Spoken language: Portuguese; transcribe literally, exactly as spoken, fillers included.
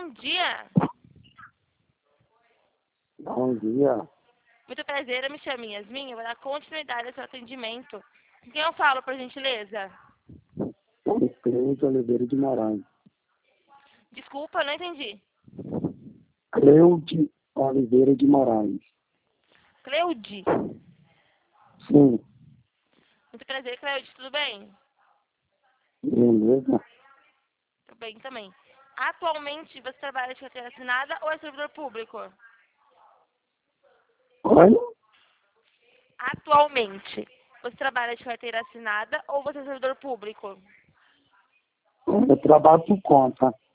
Bom dia. Bom dia. Muito prazer, eu me chamo Yasmin. Eu vou dar continuidade ao seu atendimento. Com quem eu falo, por gentileza? Cleude Oliveira de Moraes. Desculpa, não entendi. Cleude Oliveira de Moraes. Cleude. Sim. Muito prazer, Cleude. Tudo bem? Beleza? Tudo bem também. Atualmente, você trabalha de carteira assinada ou é servidor público? Oi? Atualmente, você trabalha de carteira assinada ou você é servidor público? Eu trabalho por conta.